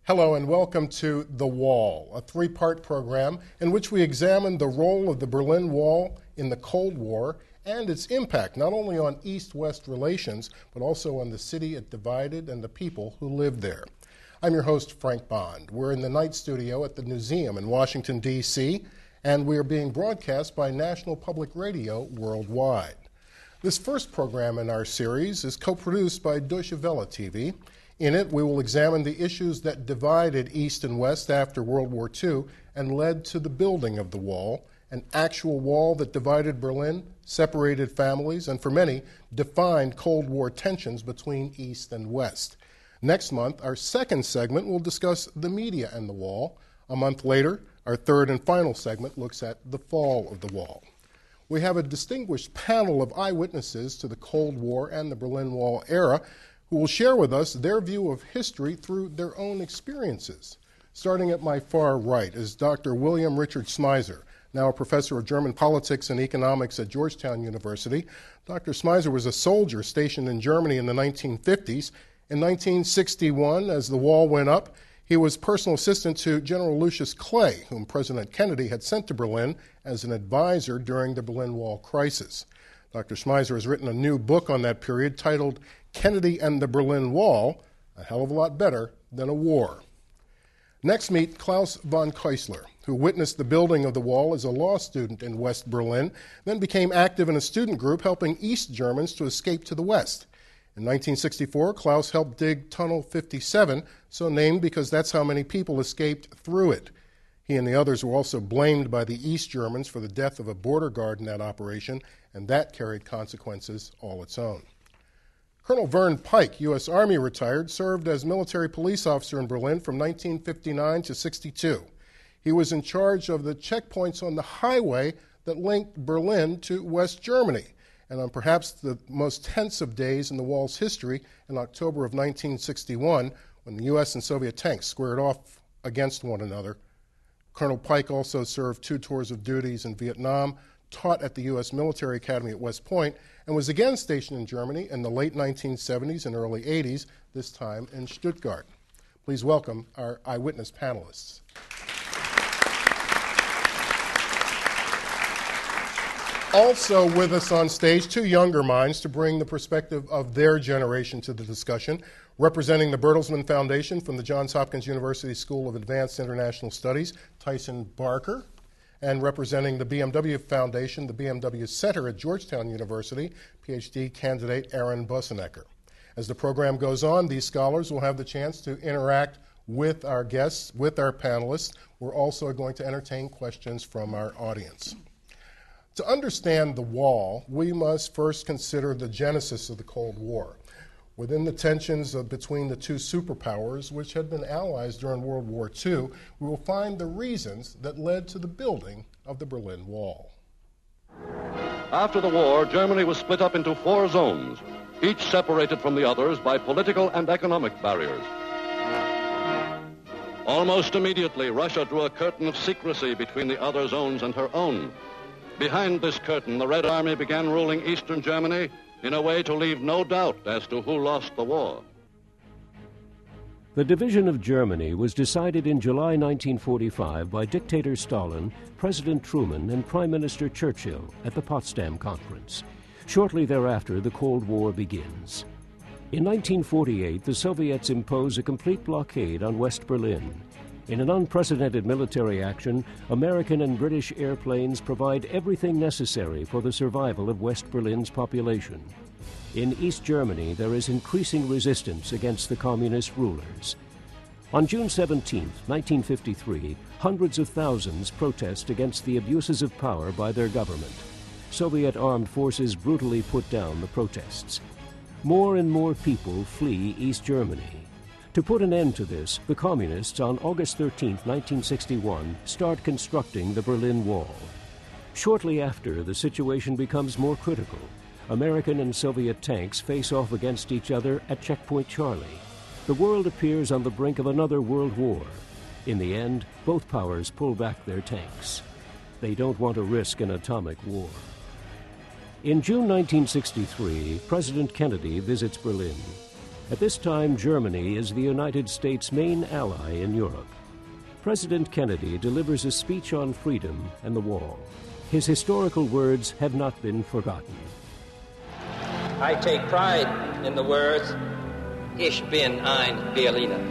Hello and welcome to The Wall, a three-part program in which we examine the role of the Berlin Wall in the Cold War and its impact not only on East-West relations, but also on the city it divided and the people who lived there. I'm your host, Frank Bond. We're in the night studio at the Newseum in Washington, D.C., and we are being broadcast by National Public Radio worldwide. This first program in our series is co-produced by Deutsche Welle TV. In it, we will examine the issues that divided East and West after World War II and led to the building of the wall, an actual wall that divided Berlin, separated families, and for many, defined Cold War tensions between East and West. Next month, our second segment will discuss the media and the wall. A month later, our third and final segment looks at the fall of the wall. We have a distinguished panel of eyewitnesses to the Cold War and the Berlin Wall era who will share with us their view of history through their own experiences. Starting at my far right is Dr. William Richard Smyser, now a professor of German politics and economics at Georgetown University. Dr. Smyser was a soldier stationed in Germany in the 1950s. In 1961, as the wall went up, he was personal assistant to General Lucius Clay, whom President Kennedy had sent to Berlin as an advisor during the Berlin Wall crisis. Dr. Smyser has written a new book on that period titled Kennedy and the Berlin Wall, a hell of a lot better than a war. Next, meet Klaus von Keusler, who witnessed the building of the wall as a law student in West Berlin, then became active in a student group helping East Germans to escape to the West. In 1964, Klaus helped dig Tunnel 57, so named because that's how many people escaped through it. He and the others were also blamed by the East Germans for the death of a border guard in that operation, and that carried consequences all its own. Colonel Vern Pike, U.S. Army retired, served as military police officer in Berlin from 1959 to 62. He was in charge of the checkpoints on the highway that linked Berlin to West Germany. And on perhaps the most tense of days in the wall's history, in October of 1961, when the U.S. and Soviet tanks squared off against one another, Colonel Pike also served 2 tours of duties in Vietnam, taught at the U.S. Military Academy at West Point, and was again stationed in Germany in the late 1970s and early 80s, this time in Stuttgart. Please welcome our eyewitness panelists. Also with us on stage, 2 younger minds to bring the perspective of their generation to the discussion. Representing the Bertelsmann Foundation from the Johns Hopkins University School of Advanced International Studies, Tyson Barker. And representing the BMW Foundation, the BMW Center at Georgetown University, PhD candidate Aaron Boessenecker. As the program goes on, these scholars will have the chance to interact with our guests, with our panelists. We're also going to entertain questions from our audience. To understand the wall, we must first consider the genesis of the Cold War. Within the tensions between the 2 superpowers, which had been allies during World War II, we will find the reasons that led to the building of the Berlin Wall. After the war, Germany was split up into 4 zones, each separated from the others by political and economic barriers. Almost immediately, Russia drew a curtain of secrecy between the other zones and her own. Behind this curtain, the Red Army began ruling eastern Germany in a way to leave no doubt as to who lost the war. The division of Germany was decided in July 1945 by dictator Stalin, President Truman, and Prime Minister Churchill at the Potsdam Conference. Shortly thereafter, the Cold War begins. In 1948, the Soviets impose a complete blockade on West Berlin. In an unprecedented military action, American and British airplanes provide everything necessary for the survival of West Berlin's population. In East Germany, there is increasing resistance against the communist rulers. On June 17, 1953, hundreds of thousands protest against the abuses of power by their government. Soviet armed forces brutally put down the protests. More and more people flee East Germany. To put an end to this, the Communists on August 13, 1961, start constructing the Berlin Wall. Shortly after, the situation becomes more critical. American and Soviet tanks face off against each other at Checkpoint Charlie. The world appears on the brink of another world war. In the end, both powers pull back their tanks. They don't want to risk an atomic war. In June 1963, President Kennedy visits Berlin. At this time, Germany is the United States' main ally in Europe. President Kennedy delivers a speech on freedom and the wall. His historical words have not been forgotten. I take pride in the words, Ich bin ein Berliner.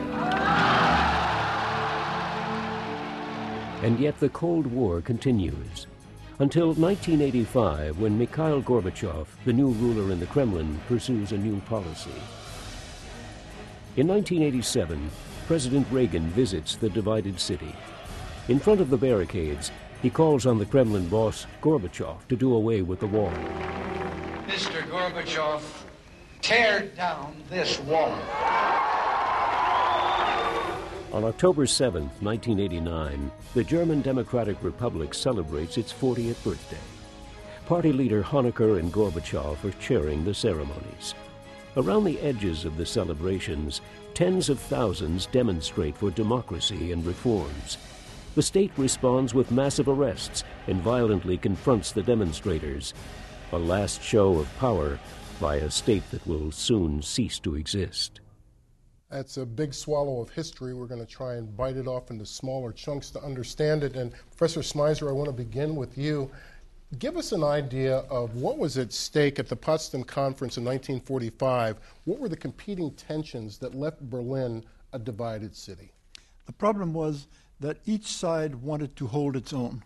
And yet the Cold War continues. Until 1985, when Mikhail Gorbachev, the new ruler in the Kremlin, pursues a new policy. In 1987, President Reagan visits the divided city. In front of the barricades, he calls on the Kremlin boss, Gorbachev, to do away with the wall. Mr. Gorbachev, tear down this wall. On October 7, 1989, the German Democratic Republic celebrates its 40th birthday. Party leader Honecker and Gorbachev are chairing the ceremonies. Around the edges of the celebrations, tens of thousands demonstrate for democracy and reforms. The state responds with massive arrests and violently confronts the demonstrators. A last show of power by a state that will soon cease to exist. That's a big swallow of history. We're going to try and bite it off into smaller chunks to understand it. And Professor Smyser, I want to begin with you. Give us an idea of what was at stake at the Potsdam Conference in 1945. What were the competing tensions that left Berlin a divided city? The problem was that each side wanted to hold its own.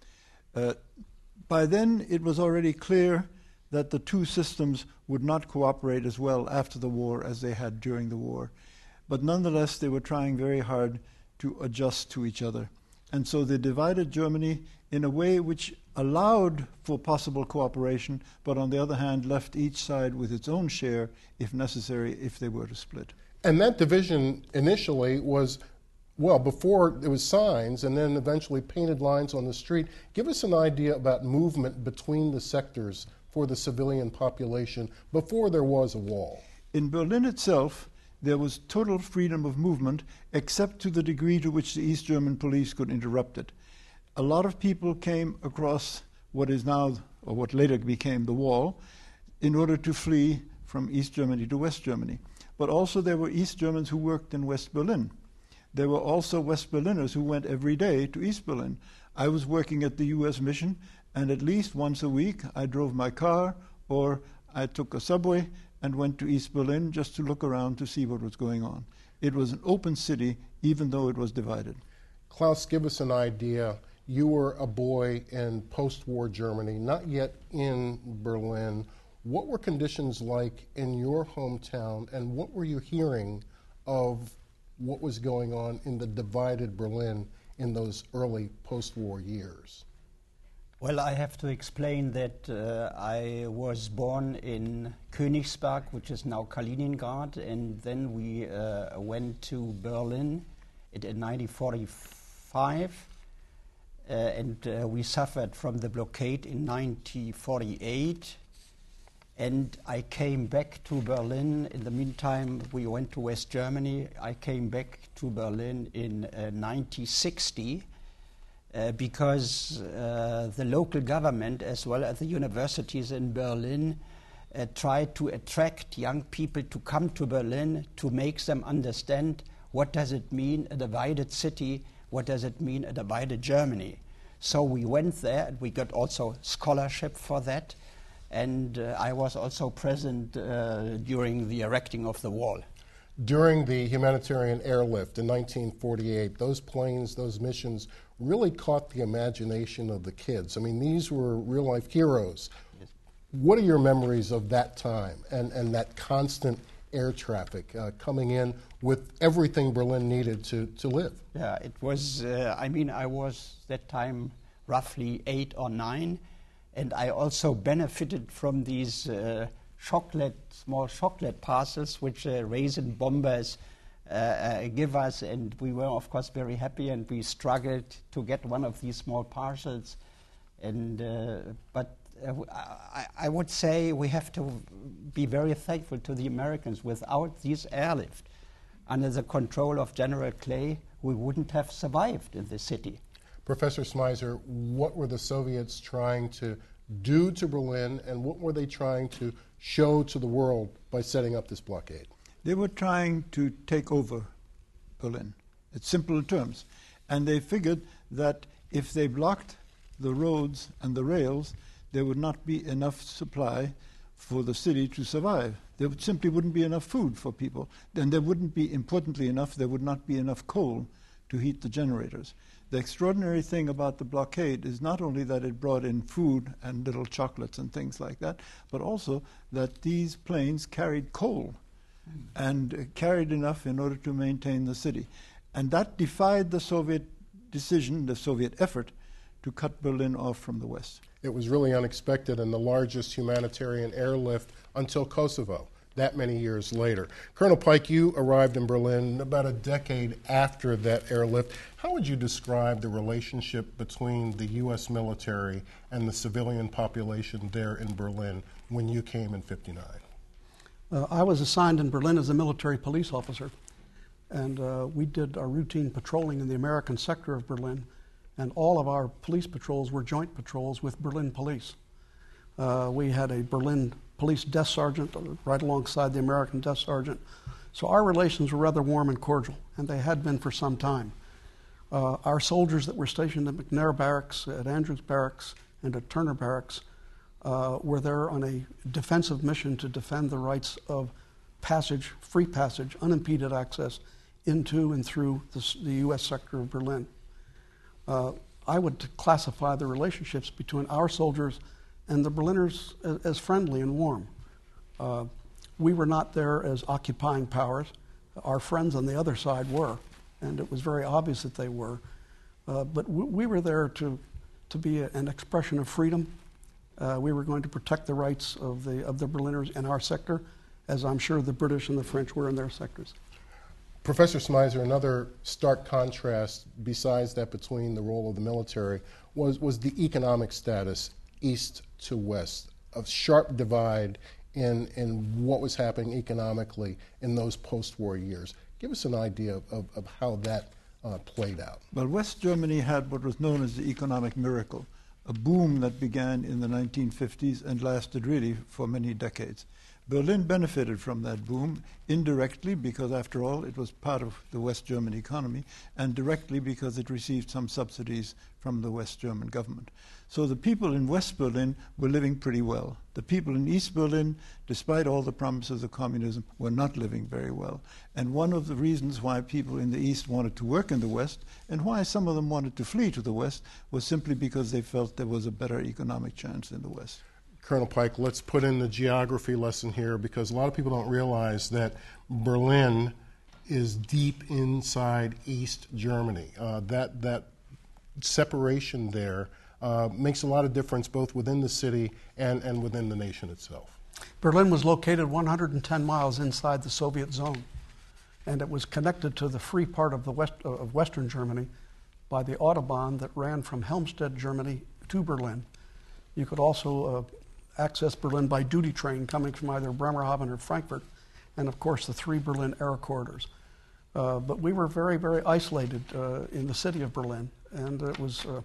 By then, it was already clear that the two systems would not cooperate as well after the war as they had during the war. But nonetheless, they were trying very hard to adjust to each other. And so they divided Germany in a way which allowed for possible cooperation, but on the other hand, left each side with its own share, if necessary, if they were to split. And that division initially was, well, before it was signs and then eventually painted lines on the street. Give us an idea about movement between the sectors for the civilian population before there was a wall. In Berlin itself, there was total freedom of movement, except to the degree to which the East German police could interrupt it. A lot of people came across what is now, or what later became the wall, in order to flee from East Germany to West Germany. But also there were East Germans who worked in West Berlin. There were also West Berliners who went every day to East Berlin. I was working at the U.S. Mission, and at least once a week I drove my car or I took a subway and went to East Berlin just to look around to see what was going on. It was an open city, even though it was divided. Klaus, give us an idea. You were a boy in post-war Germany, not yet in Berlin. What were conditions like in your hometown, and what were you hearing of what was going on in the divided Berlin in those early post-war years? Well, I have to explain that I was born in Königsberg, which is now Kaliningrad, and then we went to Berlin in 1945, and we suffered from the blockade in 1948. And I came back to Berlin. In the meantime, we went to West Germany. I came back to Berlin in 1960 because the local government, as well as the universities in Berlin, tried to attract young people to come to Berlin to make them understand what does it mean a divided city, what does it mean a divided Germany. So we went there, and we got also scholarship for that. And I was also present during the erecting of the wall. During the humanitarian airlift in 1948, those planes, those missions really caught the imagination of the kids. I mean, these were real-life heroes. Yes. What are your memories of that time and that constant air traffic coming in with everything Berlin needed to live? Yeah, it was, I was that time roughly 8 or 9. And I also benefited from these small chocolate parcels which raisin bombers give us, and we were of course very happy, and we struggled to get one of these small parcels. And but I would say we have to be very thankful to the Americans. Without this airlift, under the control of General Clay, we wouldn't have survived in the city. Professor Smyser, what were the Soviets trying to do to Berlin, and what were they trying to show to the world by setting up this blockade? They were trying to take over Berlin. It's simple terms. And they figured that if they blocked the roads and the rails, there would not be enough supply for the city to survive. There simply wouldn't be enough food for people. Then there wouldn't be, importantly enough, there would not be enough coal to heat the generators. The extraordinary thing about the blockade is not only that it brought in food and little chocolates and things like that, but also that these planes carried coal and carried enough in order to maintain the city. And that defied the Soviet decision, the Soviet effort, to cut Berlin off from the West. It was really unexpected and the largest humanitarian airlift until Kosovo, that many years later. Colonel Pike, you arrived in Berlin about a decade after that airlift. How would you describe the relationship between the U.S. military and the civilian population there in Berlin when you came in '59? I was assigned in Berlin as a military police officer, and we did our routine patrolling in the American sector of Berlin, and all of our police patrols were joint patrols with Berlin police. We had a Berlin police desk sergeant right alongside the American desk sergeant, so our relations were rather warm and cordial, and they had been for some time. Our soldiers that were stationed at McNair Barracks, at Andrews Barracks, and at Turner Barracks were there on a defensive mission to defend the rights of passage, free passage, unimpeded access into and through the U.S. sector of Berlin. I would classify the relationships between our soldiers and the Berliners as friendly and warm. We were not there as occupying powers. Our friends on the other side were, and it was very obvious that they were. But we were there to be an expression of freedom. We were going to protect the rights of the Berliners in our sector, as I'm sure the British and the French were in their sectors. Professor Smizer, another stark contrast besides that between the role of the military was the economic status east to west, a sharp divide in what was happening economically in those post-war years. Give us an idea of how that played out. Well, West Germany had what was known as the economic miracle, a boom that began in the 1950s and lasted really for many decades. Berlin benefited from that boom indirectly because, after all, it was part of the West German economy, and directly because it received some subsidies from the West German government. So the people in West Berlin were living pretty well. The people in East Berlin, despite all the promises of communism, were not living very well. And one of the reasons why people in the East wanted to work in the West, and why some of them wanted to flee to the West, was simply because they felt there was a better economic chance in the West. Colonel Pike, let's put in the geography lesson here, because a lot of people don't realize that Berlin is deep inside East Germany. That separation there makes a lot of difference both within the city and within the nation itself. Berlin was located 110 miles inside the Soviet zone, and it was connected to the free part of Western Germany by the Autobahn that ran from Helmstedt, Germany, to Berlin. You could also access Berlin by duty train coming from either Bremerhaven or Frankfurt, and of course the 3 Berlin air corridors. But we were very, very isolated in the city of Berlin, and it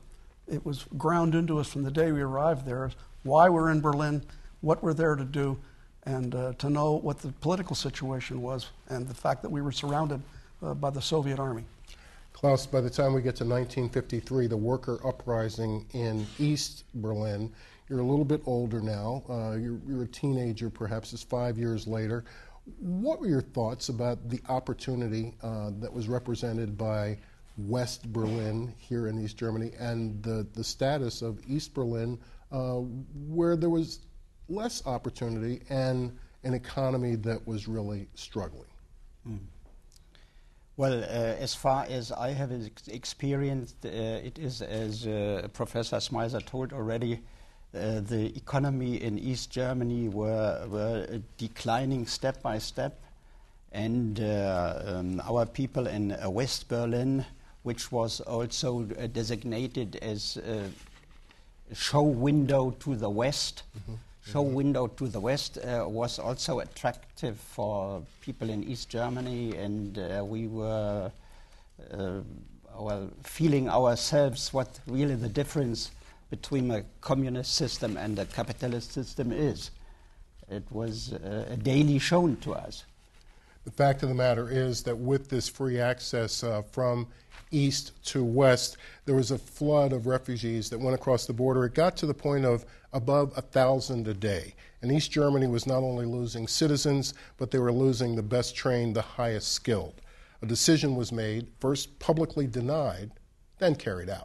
was ground into us from the day we arrived there why we're in Berlin, what we're there to do, and to know what the political situation was, and the fact that we were surrounded by the Soviet army. Klaus, by the time we get to 1953, the worker uprising in East Berlin, you're a little bit older now. You're a teenager, perhaps. It's 5 years later. What were your thoughts about the opportunity that was represented by West Berlin here in East Germany and the status of East Berlin where there was less opportunity and an economy that was really struggling? Well, as far as I have experienced, it is, as Professor Smizer told already, the economy in East Germany were declining step by step, and our people in West Berlin, which was also designated as a show window to the West, was also attractive for people in East Germany, and we were feeling ourselves what really the difference between a communist system and a capitalist system is. It was daily shown to us. The fact of the matter is that with this free access from east to west, there was a flood of refugees that went across the border. It got to the point of above 1,000 a day. And East Germany was not only losing citizens, but they were losing the best trained, the highest skilled. A decision was made, first publicly denied, then carried out.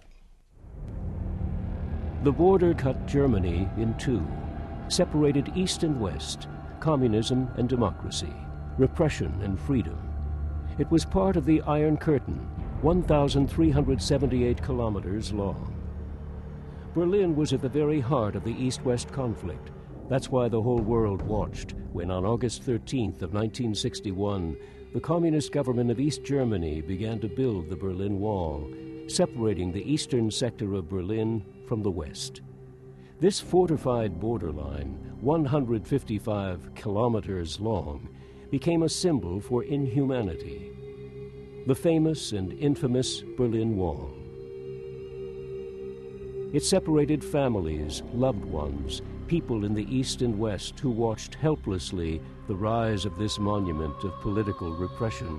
The border cut Germany in two, separated East and West, communism and democracy, repression and freedom. It was part of the Iron Curtain, 1,378 kilometers long. Berlin was at the very heart of the East-West conflict. That's why the whole world watched when, on August 13th of 1961, the communist government of East Germany began to build the Berlin Wall, separating the eastern sector of Berlin from the west. This fortified borderline, 155 kilometers long, became a symbol for inhumanity. The famous and infamous Berlin Wall. It separated families, loved ones, people in the East and West who watched helplessly the rise of this monument of political repression.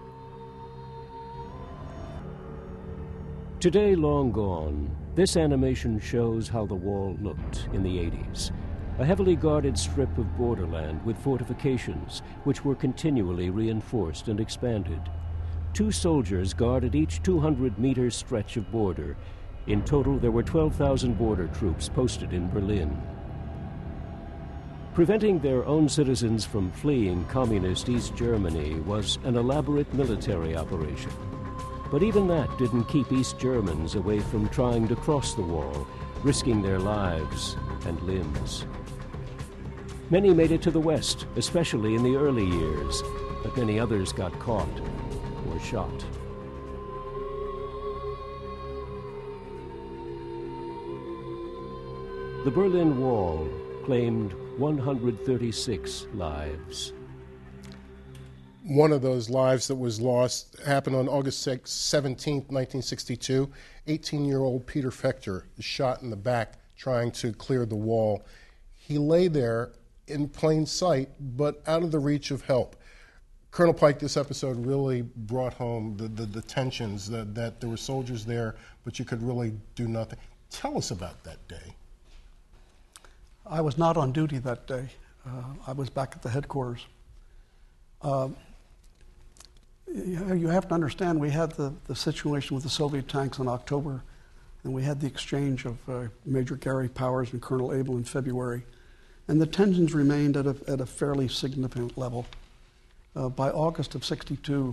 Today, long gone, this animation shows how the wall looked in the 80s. A heavily guarded strip of borderland with fortifications, which were continually reinforced and expanded. 2 soldiers guarded each 200-meter stretch of border. In total, there were 12,000 border troops posted in Berlin. Preventing their own citizens from fleeing communist East Germany was an elaborate military operation. But even that didn't keep East Germans away from trying to cross the wall, risking their lives and limbs. Many made it to the west, especially in the early years, but many others got caught or shot. The Berlin Wall claimed 136 lives. One of those lives that was lost happened on August 17, 1962. 18-year-old Peter Fechter is shot in the back trying to clear the wall. He lay there in plain sight, but out of the reach of help. Colonel Pike, this episode really brought home the tensions, that there were soldiers there, but you could really do nothing. Tell us about that day. I was not on duty that day. I was back at the headquarters. You have to understand, we had the situation with the Soviet tanks in October, and we had the exchange of Major Gary Powers and Colonel Abel in February, and the tensions remained at a fairly significant level. By August of '62,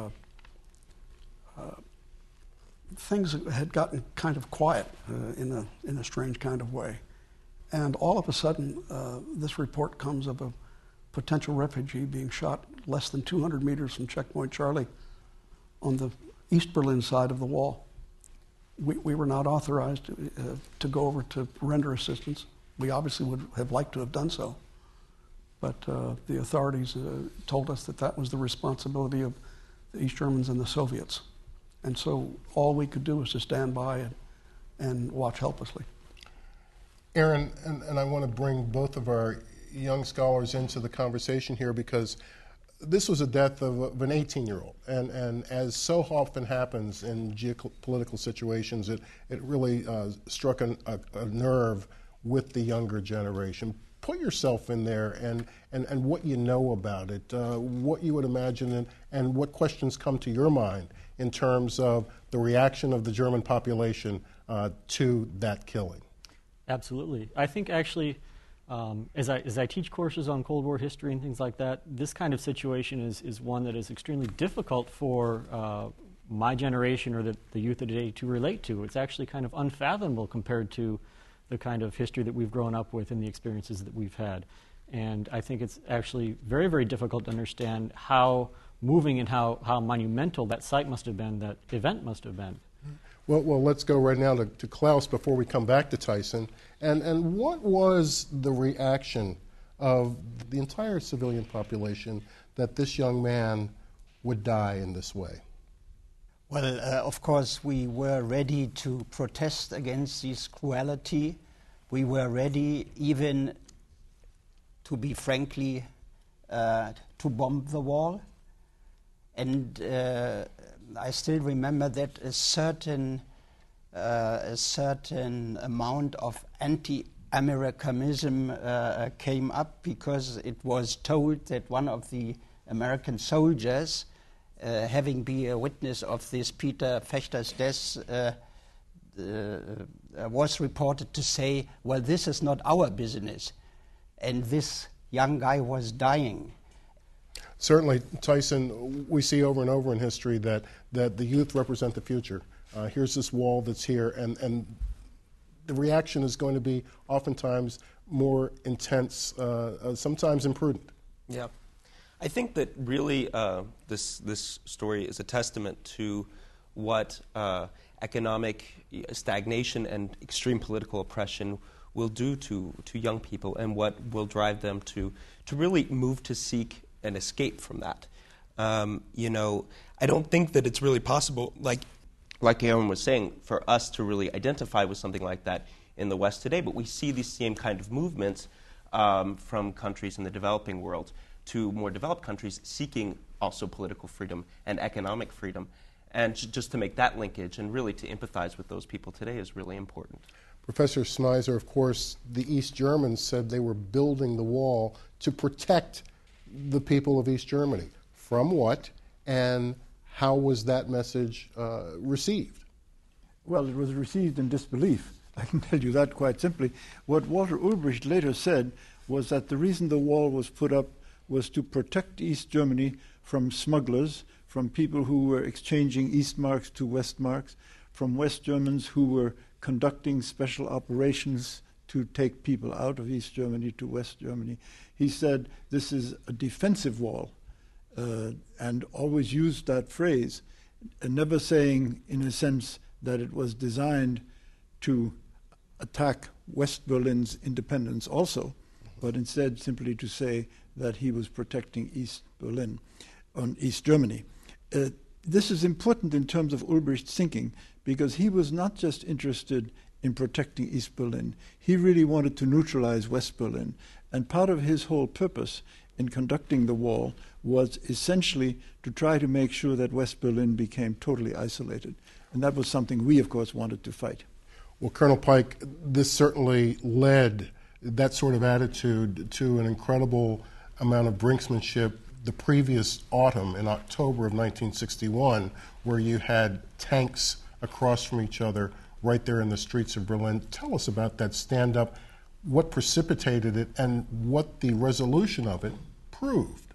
things had gotten kind of quiet in a strange kind of way. And all of a sudden, this report comes of a potential refugee being shot less than 200 meters from Checkpoint Charlie on the East Berlin side of the wall. We were not authorized to go over to render assistance. We obviously would have liked to have done so. But the authorities told us that was the responsibility of the East Germans and the Soviets. And so all we could do was to stand by and watch helplessly. Aaron, and I want to bring both of our young scholars into the conversation here, because this was a death of an 18-year-old. And as so often happens in geopolitical situations, it really struck a nerve with the younger generation. Put yourself in there and what you know about it, what you would imagine, and what questions come to your mind in terms of the reaction of the German population to that killing. Absolutely. I think actually, as I teach courses on Cold War history and things like that, this kind of situation is one that is extremely difficult for my generation or the youth of today to relate to. It's actually kind of unfathomable compared to the kind of history that we've grown up with and the experiences that we've had. And I think it's actually very, very difficult to understand how moving and how monumental that site must have been, that event must have been. Well, let's go right now to Klaus before we come back to Tyson. And what was the reaction of the entire civilian population that this young man would die in this way? Well, of course, we were ready to protest against this cruelty. We were ready even, to be frankly, to bomb the wall. And I still remember that a certain amount of anti-Americanism came up because it was told that one of the American soldiers, having been a witness of this Peter Fechter's death, was reported to say, well, this is not our business. And this young guy was dying. Certainly, Tyson, we see over and over in history that the youth represent the future. Here's this wall that's here, and the reaction is going to be oftentimes more intense, sometimes imprudent. Yeah. I think that really this story is a testament to what economic stagnation and extreme political oppression will do to young people, and what will drive them to really move to seek an escape from that. I don't think that it's really possible, like Aaron was saying, for us to really identify with something like that in the West today, but we see these same kind of movements from countries in the developing world to more developed countries seeking also political freedom and economic freedom. And just to make that linkage and really to empathize with those people today is really important. Professor Smyser, of course, the East Germans said they were building the wall to protect the people of East Germany. From what, and how was that message received? Well, it was received in disbelief. I can tell you that quite simply. What Walter Ulbricht later said was that the reason the wall was put up was to protect East Germany from smugglers, from people who were exchanging East marks to West marks, from West Germans who were conducting special operations to take people out of East Germany to West Germany. He said this is a defensive wall, and always used that phrase, never saying in a sense that it was designed to attack West Berlin's independence also, but instead simply to say that he was protecting East Berlin, on East Germany. This is important in terms of Ulbricht's thinking, because he was not just interested in protecting East Berlin. He really wanted to neutralize West Berlin. And part of his whole purpose in conducting the wall was essentially to try to make sure that West Berlin became totally isolated. And that was something we, of course, wanted to fight. Well, Colonel Pike, this certainly led, that sort of attitude, to an incredible amount of brinksmanship the previous autumn in October of 1961, where you had tanks across from each other right there in the streets of Berlin. Tell us about that stand-up, what precipitated it, and what the resolution of it proved.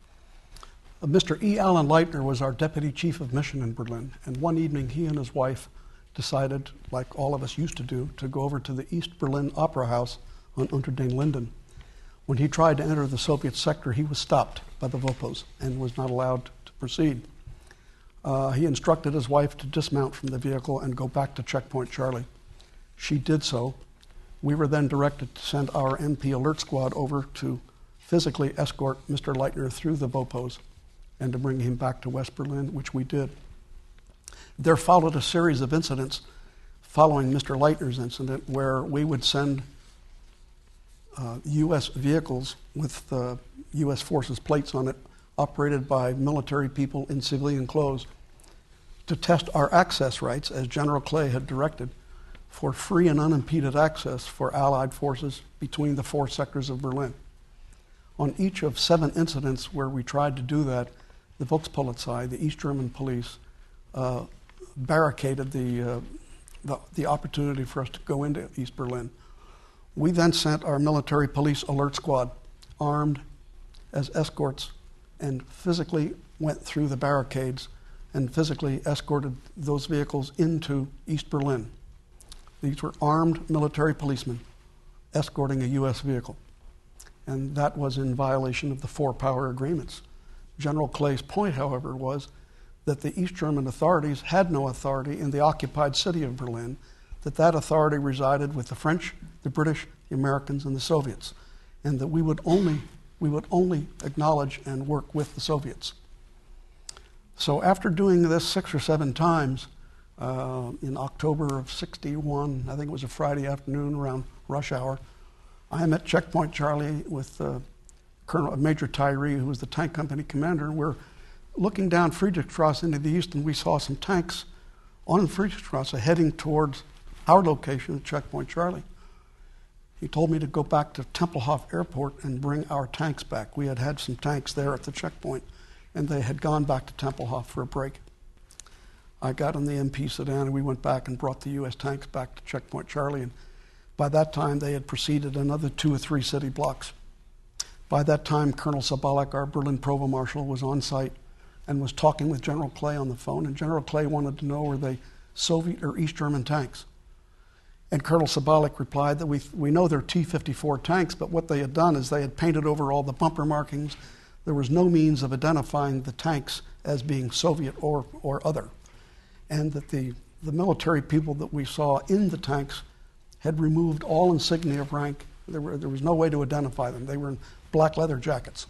Mr. E. Allen Leitner was our deputy chief of mission in Berlin, and one evening he and his wife decided, like all of us used to do, to go over to the East Berlin Opera House on Unter den Linden. When he tried to enter the Soviet sector, he was stopped by the Vopos and was not allowed to proceed. He instructed his wife to dismount from the vehicle and go back to Checkpoint Charlie. She did so. We were then directed to send our MP alert squad over to physically escort Mr. Leitner through the Vopos and to bring him back to West Berlin, which we did. There followed a series of incidents following Mr. Leitner's incident where we would send U.S. vehicles with U.S. Forces plates on it, operated by military people in civilian clothes, to test our access rights, as General Clay had directed, for free and unimpeded access for Allied forces between the four sectors of Berlin. On each of 7 incidents where we tried to do that, the Volkspolizei, the East German police, barricaded the opportunity for us to go into East Berlin. We then sent our military police alert squad, armed as escorts, and physically went through the barricades and physically escorted those vehicles into East Berlin. These were armed military policemen escorting a U.S. vehicle. And that was in violation of the 4 power agreements. General Clay's point, however, was that the East German authorities had no authority in the occupied city of Berlin, that authority resided with the French, the British, the Americans, and the Soviets, and that we would only acknowledge and work with the Soviets. So after doing this 6 or 7 times in October of '61, I think it was a Friday afternoon around rush hour, I am at Checkpoint Charlie with Major Tyree, who was the tank company commander, and we're looking down Friedrichstrasse into the east, and we saw some tanks on Friedrichstrasse heading towards our location at Checkpoint Charlie. He told me to go back to Tempelhof Airport and bring our tanks back. We had had some tanks there at the checkpoint, and they had gone back to Tempelhof for a break. I got in the MP sedan, and we went back and brought the U.S. tanks back to Checkpoint Charlie, and by that time they had proceeded another 2 or 3 city blocks. By that time, Colonel Sabalek, our Berlin Provost Marshal, was on site and was talking with General Clay on the phone, and General Clay wanted to know were they Soviet or East German tanks. And Colonel Sabalek replied that we know they're T-54 tanks, but what they had done is they had painted over all the bumper markings. There was no means of identifying the tanks as being Soviet or other. And that the military people that we saw in the tanks had removed all insignia of rank. There was no way to identify them. They were in black leather jackets.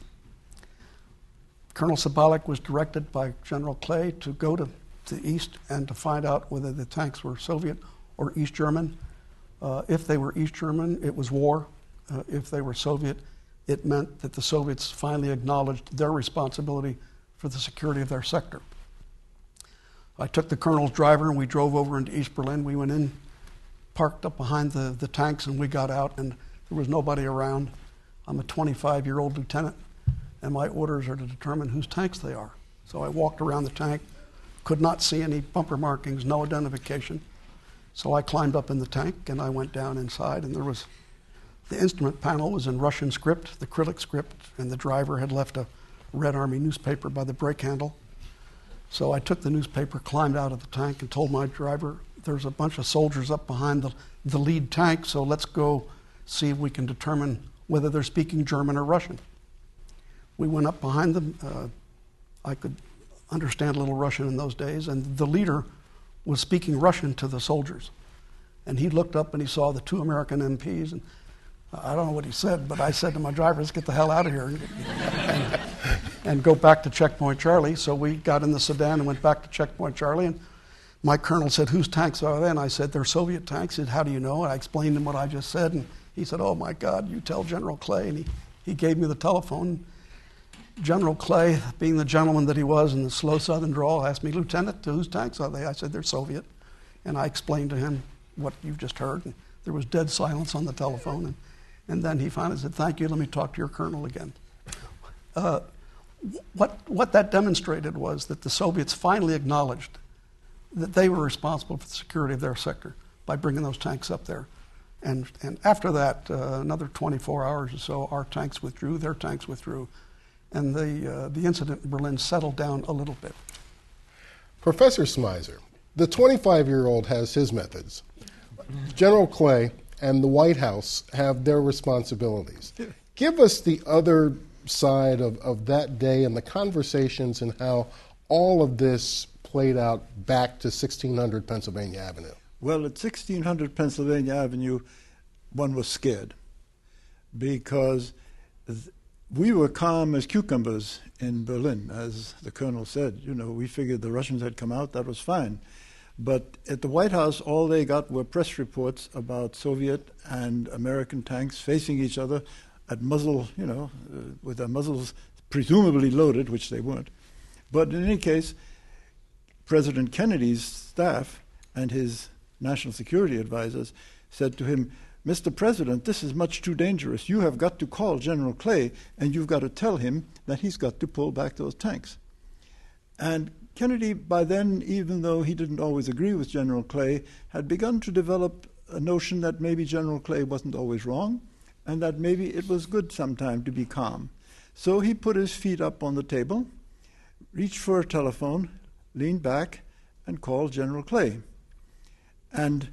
Colonel Sabalek was directed by General Clay to go to the east and to find out whether the tanks were Soviet or East German. If they were East German, it was war. If they were Soviet, it meant that the Soviets finally acknowledged their responsibility for the security of their sector. I took the colonel's driver and we drove over into East Berlin. We went in, parked up behind the tanks, and we got out, and there was nobody around. I'm a 25-year-old lieutenant, and my orders are to determine whose tanks they are. So I walked around the tank, could not see any bumper markings, no identification. So I climbed up in the tank, and I went down inside, and the instrument panel was in Russian script, the Cyrillic script, and the driver had left a Red Army newspaper by the brake handle. So I took the newspaper, climbed out of the tank, and told my driver, there's a bunch of soldiers up behind the lead tank, so let's go see if we can determine whether they're speaking German or Russian. We went up behind them. I could understand a little Russian in those days, and the leader was speaking Russian to the soldiers. And he looked up and he saw the 2 American MPs, and I don't know what he said, but I said to my driver, let's get the hell out of here and go back to Checkpoint Charlie. So we got in the sedan and went back to Checkpoint Charlie, and my colonel said, whose tanks are they? And I said, they're Soviet tanks. He said, how do you know? And I explained to him what I just said, and he said, oh my God, you tell General Clay. And he gave me the telephone. General Clay, being the gentleman that he was in the slow southern drawl, asked me, Lieutenant, whose tanks are they? I said, they're Soviet. And I explained to him what you've just heard. And there was dead silence on the telephone. And then he finally said, thank you, let me talk to your colonel again. What that demonstrated was that the Soviets finally acknowledged that they were responsible for the security of their sector by bringing those tanks up there. And after that, another 24 hours or so, our tanks withdrew, their tanks withdrew, and the incident in Berlin settled down a little bit. Professor Smyser, the 25-year-old has his methods. General Clay and the White House have their responsibilities. Give us the other side of that day and the conversations and how all of this played out back to 1600 Pennsylvania Avenue. Well, at 1600 Pennsylvania Avenue, one was scared because we were calm as cucumbers in Berlin, as the colonel said. You know, we figured the Russians had come out, that was fine. But at the White House, all they got were press reports about Soviet and American tanks facing each other at muzzle, with their muzzles presumably loaded, which they weren't. But in any case, President Kennedy's staff and his national security advisors said to him, Mr. President, this is much too dangerous. You have got to call General Clay, and you've got to tell him that he's got to pull back those tanks. And Kennedy, by then, even though he didn't always agree with General Clay, had begun to develop a notion that maybe General Clay wasn't always wrong, and that maybe it was good sometime to be calm. So he put his feet up on the table, reached for a telephone, leaned back, and called General Clay. And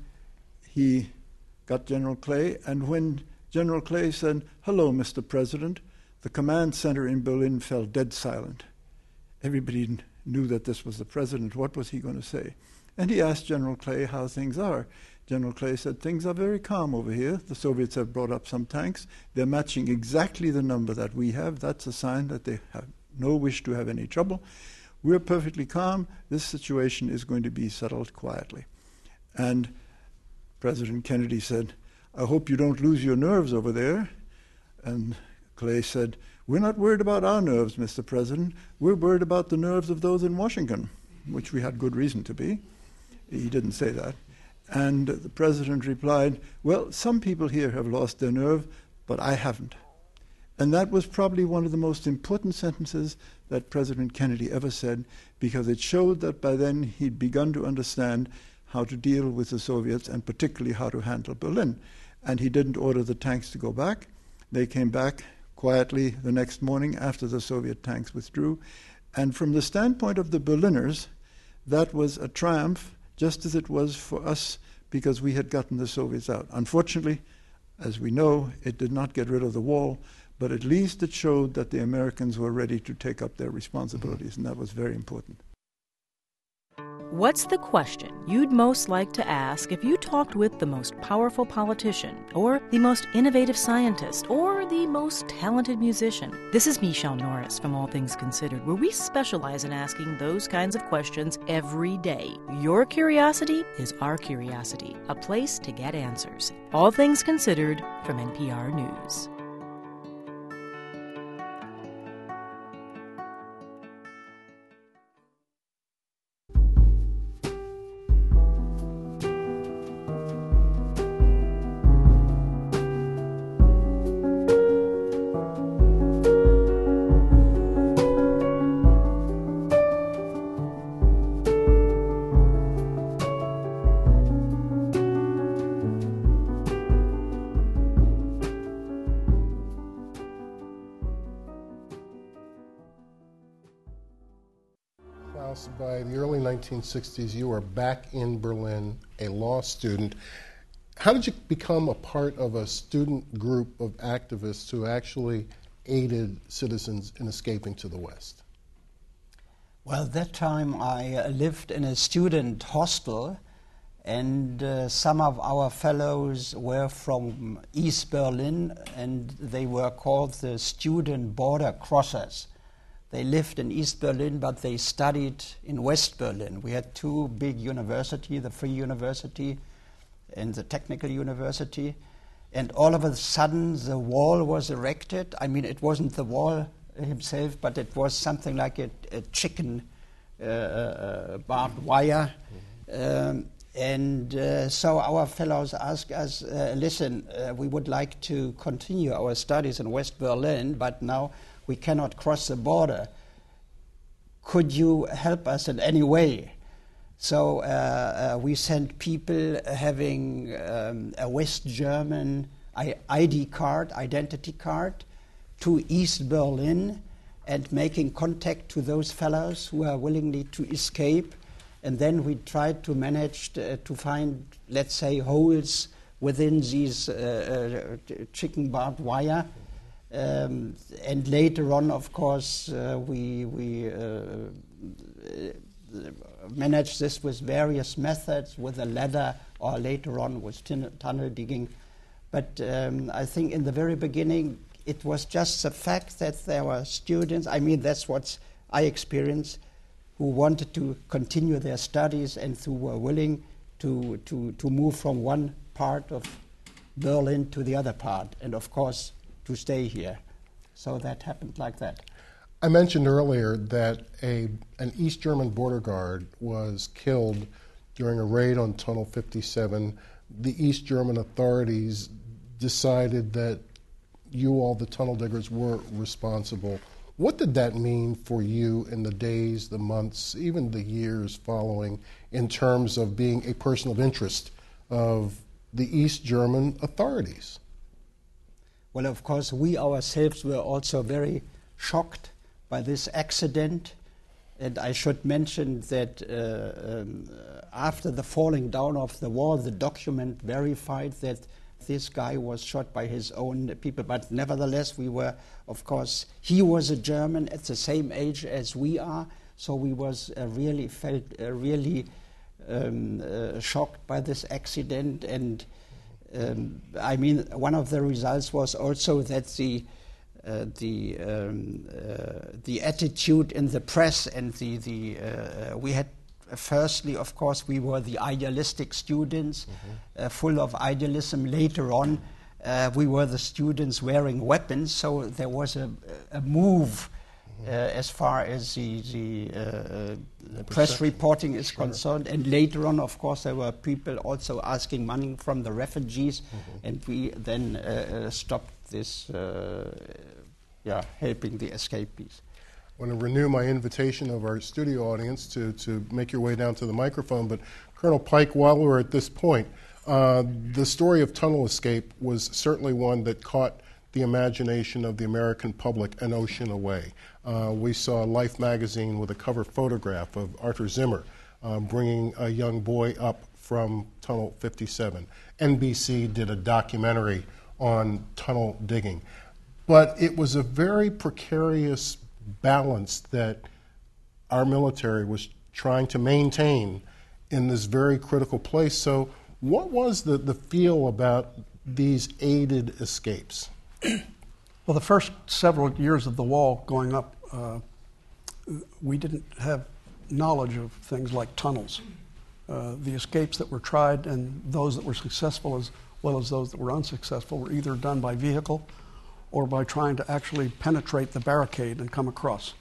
he got General Clay, and when General Clay said, "Hello, Mr. President," the command center in Berlin fell dead silent. Everybody knew that this was the president. What was he going to say? And he asked General Clay how things are. General Clay said, "Things are very calm over here. The Soviets have brought up some tanks. They're matching exactly the number that we have. That's a sign that they have no wish to have any trouble. We're perfectly calm. This situation is going to be settled quietly." And President Kennedy said, "I hope you don't lose your nerves over there." And Clay said, we're not worried about our nerves, Mr. President. We're worried about the nerves of those in Washington, which we had good reason to be. He didn't say that. And the President replied, well, some people here have lost their nerve, but I haven't. And that was probably one of the most important sentences that President Kennedy ever said, because it showed that by then he'd begun to understand how to deal with the Soviets, and particularly how to handle Berlin. And he didn't order the tanks to go back. They came back quietly the next morning after the Soviet tanks withdrew. And from the standpoint of the Berliners, that was a triumph, just as it was for us, because we had gotten the Soviets out. Unfortunately, as we know, it did not get rid of the wall, but at least it showed that the Americans were ready to take up their responsibilities, and that was very important. What's the question you'd most like to ask if you talked with the most powerful politician, or the most innovative scientist, or the most talented musician? This is Michelle Norris from All Things Considered, where we specialize in asking those kinds of questions every day. Your curiosity is our curiosity, a place to get answers. All Things Considered from NPR News. By the early 1960s, you were back in Berlin, a law student. How did you become a part of a student group of activists who actually aided citizens in escaping to the West? Well, at that time I lived in a student hostel, and some of our fellows were from East Berlin, and they were called the student border crossers. They lived in East Berlin, but they studied in West Berlin. We had two big universities, the Free University and the Technical University. And all of a sudden, the wall was erected. I mean, it wasn't the wall himself, but it was something like a chicken barbed wire. So our fellows asked us, listen, we would like to continue our studies in West Berlin, but now we cannot cross the border. Could you help us in any way? So we sent people having a West German identity card, to East Berlin and making contact to those fellows who are willingly to escape. And then we tried to manage to find, let's say, holes within these chicken barbed wire. And later on, of course, we managed this with various methods, with a ladder, or later on with tunnel digging. But I think in the very beginning, it was just the fact that there were students, I mean, that's what I experienced, who wanted to continue their studies and who were willing to move from one part of Berlin to the other part, and of course, to stay here. So that happened like that. I mentioned earlier that an East German border guard was killed during a raid on Tunnel 57. The East German authorities decided that you all, the tunnel diggers, were responsible. What did that mean for you in the days, the months, even the years following, in terms of being a person of interest of the East German authorities? Well, of course, we ourselves were also very shocked by this accident. And I should mention that after the falling down of the wall, the document verified that this guy was shot by his own people. But nevertheless, we were, of course, he was a German at the same age as we are, so we was felt really shocked by this accident. And I mean, one of the results was also that the attitude in the press and we had firstly, of course, we were the idealistic students, full of idealism. Later on, we were the students wearing weapons, so there was a move as far as the press reporting is concerned. And later on, of course, there were people also asking money from the refugees, and we then stopped this, helping the escapees. I want to renew my invitation of our studio audience to make your way down to the microphone. But Colonel Pike, while we're at this point, the story of tunnel escape was certainly one that caught the imagination of the American public an ocean away. We saw Life magazine with a cover photograph of Arthur Zimmer bringing a young boy up from Tunnel 57. NBC did a documentary on tunnel digging. But it was a very precarious balance that our military was trying to maintain in this very critical place. So what was the feel about these aided escapes? Well, the first several years of the wall going up, we didn't have knowledge of things like tunnels. The escapes that were tried and those that were successful as well as those that were unsuccessful were either done by vehicle or by trying to actually penetrate the barricade and come across.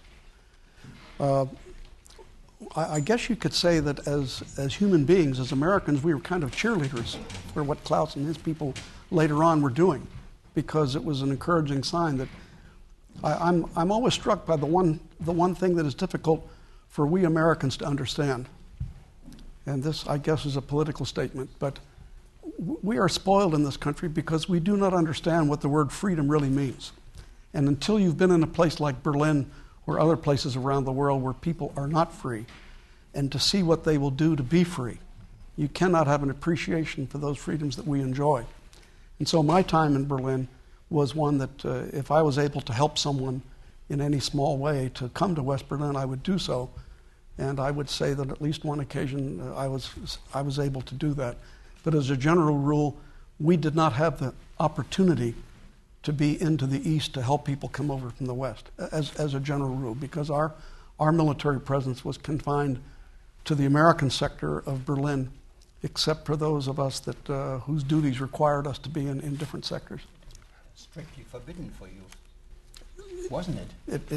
I guess you could say that as human beings, as Americans, we were kind of cheerleaders for what Klaus and his people later on were doing, because it was an encouraging sign that I'm always struck by the one thing that is difficult for we Americans to understand. And this, I guess, is a political statement, but we are spoiled in this country because we do not understand what the word freedom really means. And until you've been in a place like Berlin or other places around the world where people are not free, and to see what they will do to be free, you cannot have an appreciation for those freedoms that we enjoy. And so my time in Berlin was one that if I was able to help someone in any small way to come to West Berlin, I would do so. And I would say that at least one occasion I was able to do that. But as a general rule, we did not have the opportunity to be into the East to help people come over from the West, as a general rule, because our military presence was confined to the American sector of Berlin, except for those of us that whose duties required us to be in different sectors. Strictly forbidden for you, wasn't it?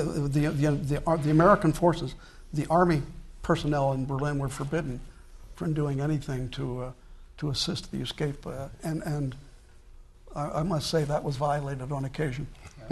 The American forces, the Army personnel in Berlin were forbidden from doing anything to assist the escape, and I must say that was violated on occasion.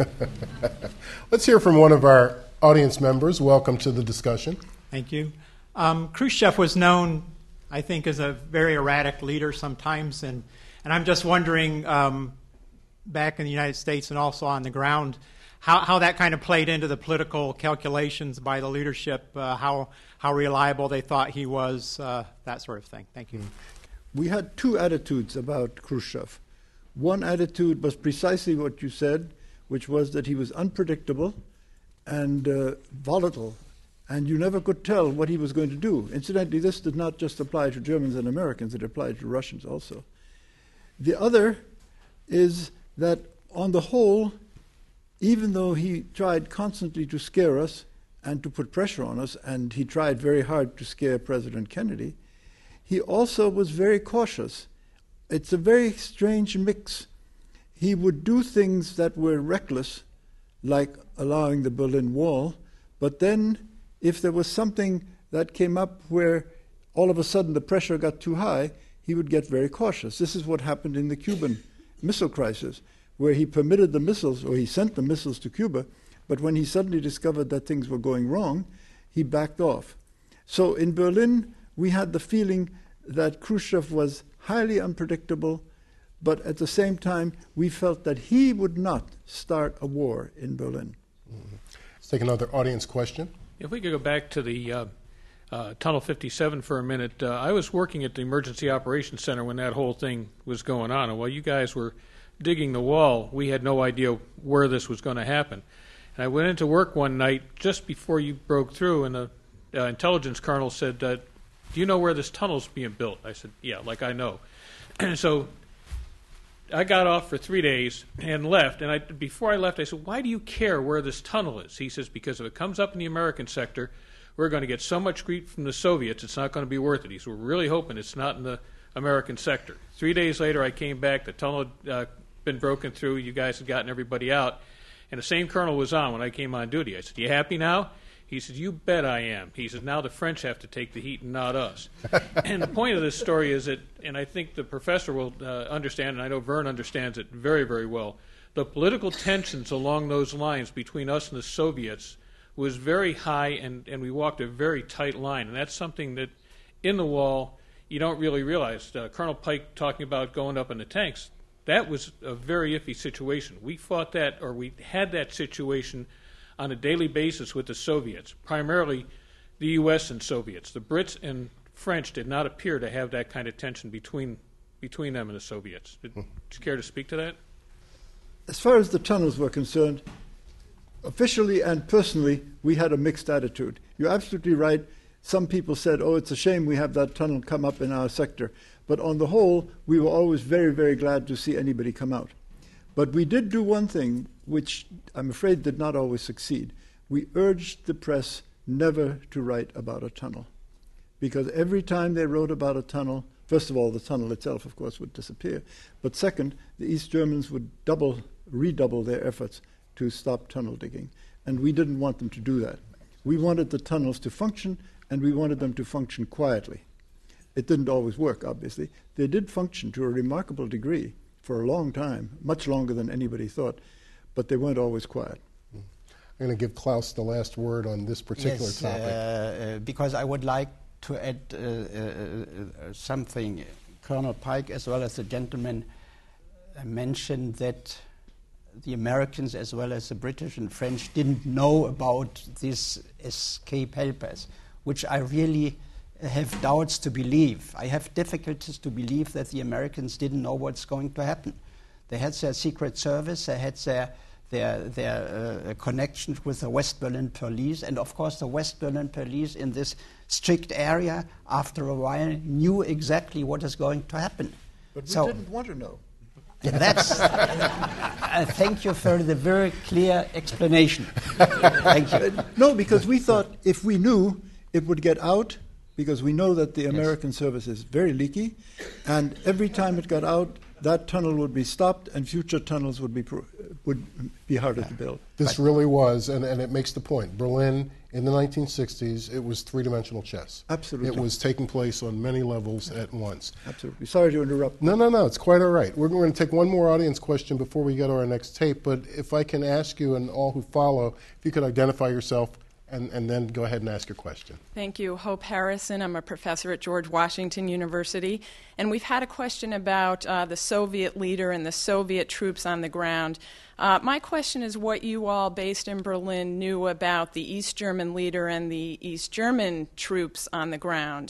Let's hear from one of our audience members. Welcome to the discussion. Thank you. Khrushchev was known, I think, as a very erratic leader sometimes, and I'm just wondering, back in the United States and also on the ground, how that kind of played into the political calculations by the leadership, how reliable they thought he was, that sort of thing. Thank you. We had two attitudes about Khrushchev. One attitude was precisely what you said, which was that he was unpredictable and volatile, and you never could tell what he was going to do. Incidentally, this did not just apply to Germans and Americans, it applied to Russians also. The other is that, on the whole, even though he tried constantly to scare us and to put pressure on us, and he tried very hard to scare President Kennedy, he also was very cautious. It's a very strange mix. He would do things that were reckless, like allowing the Berlin Wall, but then if there was something that came up where all of a sudden the pressure got too high, he would get very cautious. This is what happened in the Cuban Missile Crisis, where he permitted the missiles, or he sent the missiles to Cuba, but when he suddenly discovered that things were going wrong, he backed off. So in Berlin, we had the feeling that Khrushchev was highly unpredictable, but at the same time, we felt that he would not start a war in Berlin. Mm-hmm. Let's take another audience question. If we could go back to the Tunnel 57 for a minute. I was working at the Emergency Operations Center when that whole thing was going on, and while you guys were digging the wall, we had no idea where this was going to happen. And I went into work one night just before you broke through, and the intelligence colonel said, do you know where this tunnel's being built? I said, yeah, like I know. And so I got off for 3 days and left, and before I left, I said, why do you care where this tunnel is? He says, because if it comes up in the American sector, we're going to get so much grief from the Soviets, it's not going to be worth it. He said, we're really hoping it's not in the American sector. 3 days later, I came back. The tunnel had been broken through. You guys had gotten everybody out. And the same colonel was on when I came on duty. I said, "You happy now?" He said, "You bet I am." He said, "Now the French have to take the heat and not us." And the point of this story is that, and I think the professor will understand, and I know Vern understands it very, very well, the political tensions along those lines between us and the Soviets was very high, and we walked a very tight line. And that's something that in the wall you don't really realize. Colonel Pike talking about going up in the tanks, that was a very iffy situation. We fought that, or we had that situation on a daily basis with the Soviets, primarily the U.S. and Soviets. The Brits and French did not appear to have that kind of tension between them and the Soviets. Would you care to speak to that? As far as the tunnels were concerned, officially and personally, we had a mixed attitude. You're absolutely right. Some people said, "Oh, it's a shame we have that tunnel come up in our sector." But on the whole, we were always very, very glad to see anybody come out. But we did do one thing, which I'm afraid did not always succeed. We urged the press never to write about a tunnel. Because every time they wrote about a tunnel, first of all, the tunnel itself, of course, would disappear. But second, the East Germans would redouble their efforts to stop tunnel digging. And we didn't want them to do that. We wanted the tunnels to function, and we wanted them to function quietly. It didn't always work, obviously. They did function to a remarkable degree for a long time, much longer than anybody thought, but they weren't always quiet. I'm going to give Klaus the last word on this particular topic. Because I would like to add something. Colonel Pike, as well as the gentleman, mentioned that the Americans, as well as the British and French, didn't know about these escape helpers, which I really have doubts to believe. I have difficulties to believe that the Americans didn't know what's going to happen. They had their Secret Service, they had their connections with the West Berlin police, and of course the West Berlin police in this strict area, after a while, knew exactly what is going to happen. But we didn't want to know. That's. Thank you for the very clear explanation. Thank you. No, because we thought if we knew, it would get out, because we know that the American service is very leaky, and every time it got out, that tunnel would be stopped, and future tunnels would be harder to build. This really was, and it makes the point. Berlin, in the 1960s, it was three-dimensional chess. Absolutely. It was taking place on many levels at once. Absolutely. Sorry to interrupt. No, it's quite all right. We're going to take one more audience question before we get to our next tape, but if I can ask you and all who follow, if you could identify yourself and then go ahead and ask your question. Thank you. Hope Harrison. I'm a professor at George Washington University. And we've had a question about the Soviet leader and the Soviet troops on the ground. My question is what you all, based in Berlin, knew about the East German leader and the East German troops on the ground.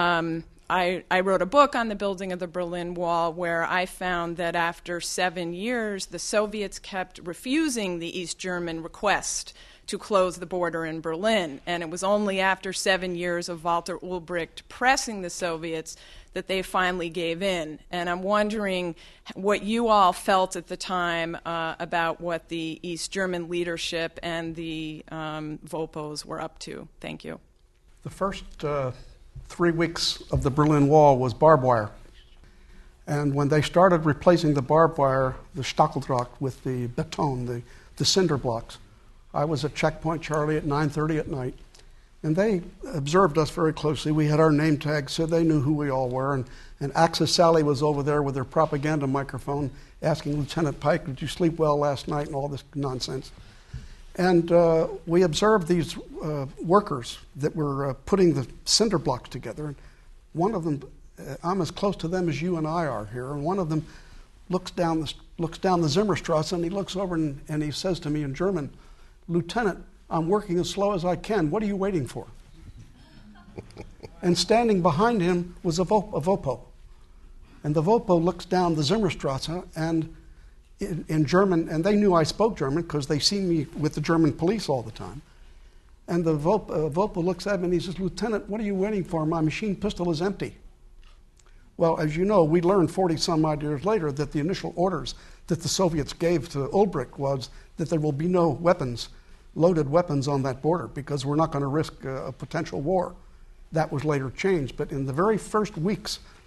I wrote a book on the building of the Berlin Wall where I found that after 7 years, the Soviets kept refusing the East German request to close the border in Berlin. And it was only after 7 years of Walter Ulbricht pressing the Soviets that they finally gave in. And I'm wondering what you all felt at the time about what the East German leadership and the Vopos were up to. Thank you. The first 3 weeks of the Berlin Wall was barbed wire. And when they started replacing the barbed wire, the Stacheldraht, with the beton, the cinder blocks, I was at Checkpoint Charlie at 9:30 at night, and they observed us very closely. We had our name tags, so they knew who we all were. And Axis Sally was over there with her propaganda microphone asking Lieutenant Pike, "Did you sleep well last night?" and all this nonsense. And we observed these workers that were putting the cinder blocks together. And one of them, I'm as close to them as you and I are here, and one of them looks down the Zimmerstrasse, and he looks over and he says to me in German, "Lieutenant, I'm working as slow as I can. What are you waiting for?" And standing behind him was a Vopo. And the Vopo looks down the Zimmerstrasse, and in German, and they knew I spoke German because they see me with the German police all the time. And the Vopo looks at me and he says, "Lieutenant, what are you waiting for? My machine pistol is empty." Well, as you know, we learned 40-some-odd years later that the initial orders that the Soviets gave to Ulbricht was that there will be no weapons, loaded weapons on that border because we're not going to risk a potential war. That was later changed. But in the very first weeks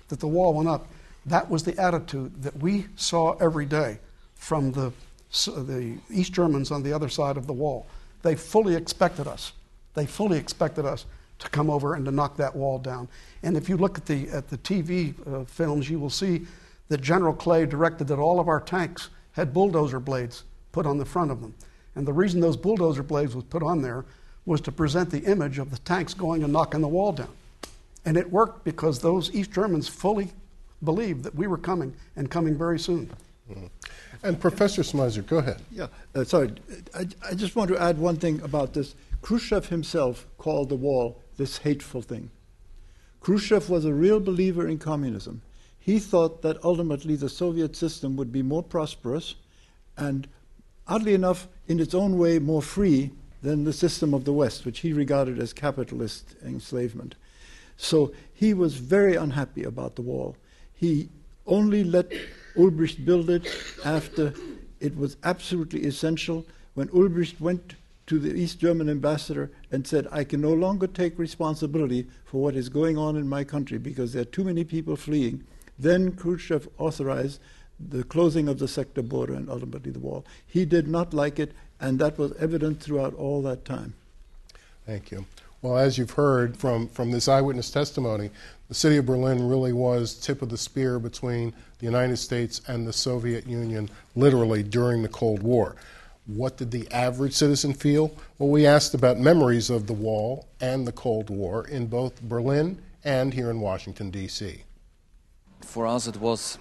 that the wall went up, that was the attitude that we saw every day from the East Germans on the other side of the wall. They fully expected us. They fully expected us to come over and to knock that wall down. And if you look at the TV films, you will see that General Clay directed that all of our tanks had bulldozer blades put on the front of them. And the reason those bulldozer blades was put on there was to present the image of the tanks going and knocking the wall down. And it worked because those East Germans fully believed that we were coming and coming very soon. Mm-hmm. And Professor Smyser, go ahead. Yeah, sorry. I just want to add one thing about this. Khrushchev himself called the wall this hateful thing. Khrushchev was a real believer in communism. He thought that ultimately the Soviet system would be more prosperous and, oddly enough, in its own way, more free than the system of the West, which he regarded as capitalist enslavement. So he was very unhappy about the wall. He only let Ulbricht build it after it was absolutely essential. When Ulbricht went to the East German ambassador and said, I can no longer take responsibility for what is going on in my country because there are too many people fleeing, then Khrushchev authorized the closing of the sector border and ultimately the wall. He did not like it, and that was evident throughout all that time. Thank you. Well, as you've heard from this eyewitness testimony, the city of Berlin really was tip of the spear between the United States and the Soviet Union, literally during the Cold War. What did the average citizen feel? Well, we asked about memories of the wall and the Cold War in both Berlin and here in Washington, D.C. For us, it was